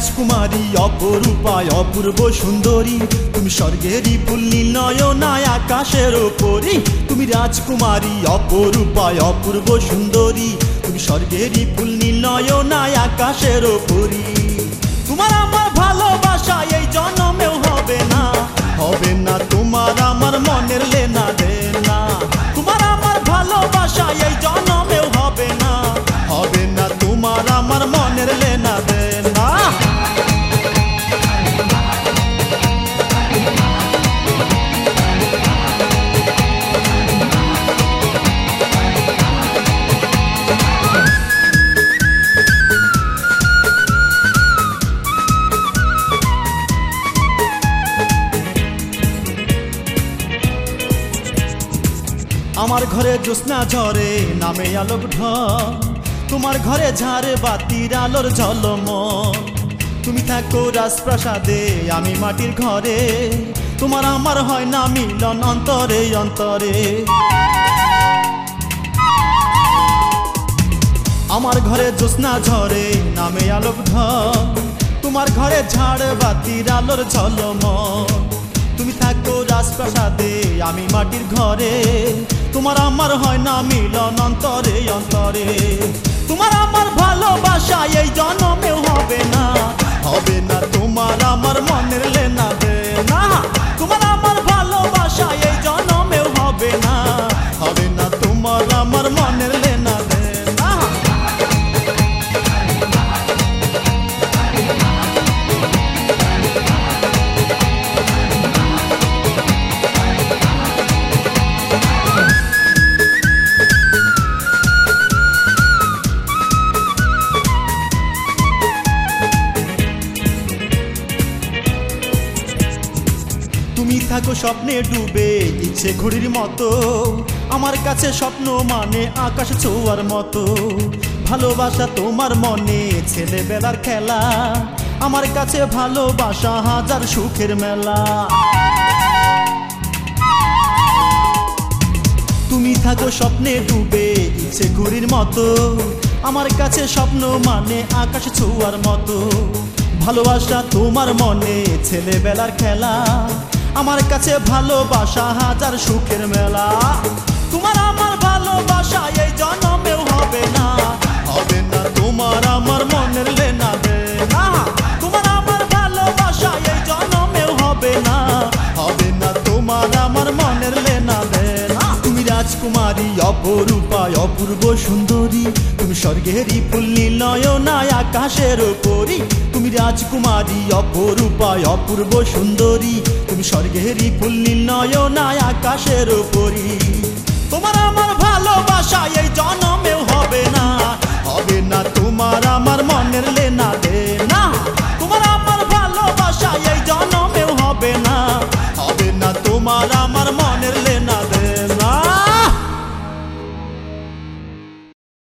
রাজকুমারী অপরূপা অপূর্ব সুন্দরী, তুমি স্বর্গেরই ফুল নীল নয়নায় আকাশের ওপরি। তুমি রাজকুমারী অপরূপা অপূর্ব সুন্দরী, তুমি স্বর্গেরই ফুল নীল নয়নায় আকাশের ওপরি। তোমার আমার ভালোবাসা এই জন্মেও হবে না, হবে না তোমার আমার মনের লেনা দেনা। তোমার আমার ভালোবাসা এই জন্মেও হবে না, হবে না তোমার আমার মনের লেনা দেনা। আমার ঘরে জ্যোৎস্না ঝরে নামে আলোক ঢল, তোমার ঘরে ঝাড়ে বাতির আলোর ঝলমল। তুমি থাকো রাজপ্রাসাদে আমি মাটির ঘরে, তোমার আমার হয় না মিলন অন্তরে অন্তরে। আমার ঘরে জ্যোৎস্না ঝরে নামে আলোক ঢল, তোমার ঘরে ঝাড় বাতির আলোর ঝলমল। তুমি থাকো রাজপ্রাসাদে আমি মাটির ঘরে, তোমার আমার হয় না মিলন অন্তরে অন্তরে। তোমার আমার ভালোবাসা এই জন্মেও হবে না, হবে না তোমার আমার মনের লেনা দেনা। তোমার আমার ভালোবাসা এই জন্মেও হবে না, হবে না তোমার আমার মনের লেনা দেনা। তুমি থাকো স্বপ্নে ডুবে ইচ্ছে ঘড়ির মতো, আমার কাছে স্বপ্ন মানে আকাশ ছোঁয়ার মতো। ভালোবাসা তোমার মনে ছেলেবেলার খেলা, আমার কাছে ভালোবাসা হাজার সুখের মেলা। তুমি থাকো স্বপ্নে ডুবে ইচ্ছে ঘড়ির মতো, আমার কাছে স্বপ্ন মানে আকাশ ছোঁয়ার মতো। ভালোবাসা তোমার মনে ছেলেবেলার খেলা, আমার কাছে ভালোবাসা হাজার সুখের মেলা। তোমার আমার ভালোবাসা এই জন্মেও হবে না, হবে না তোমার আমার মনের লেনা দেনা। তোমার আমার ভালোবাসা এই জন্মেও হবে না, হবে না তোমার আমার মনের লেনা দেনা। তুমি রাজকুমারী অপরূপা অপূর্ব সুন্দরী, তুমি স্বর্গেরই ফুল নীল নয়নায় আকাশের ওপরি। তুমি রাজকুমারী অপরূপা অপূর্ব সুন্দরী, তুমি স্বর্গেরই ফুল নীল নয়নায় আকাশের ওপরি। তোমার আমার ভালোবাসা এই জন্মেও হবে না, হবে না তোমার আমার